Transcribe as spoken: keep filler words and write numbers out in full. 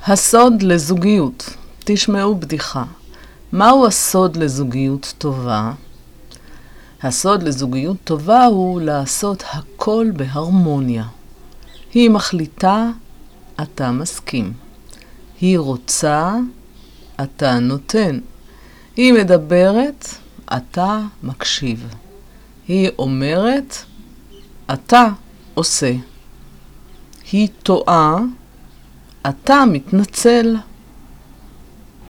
הסוד לזוגיות. תשמעו בדיחה. מהו הסוד לזוגיות טובה? הסוד לזוגיות טובה הוא לעשות הכל בהרמוניה. היא מחליטה, אתה מסכים. היא רוצה, אתה נותן. היא מדברת, אתה מקשיב. היא אומרת, אתה עושה. היא טועה, אתה מתנצל.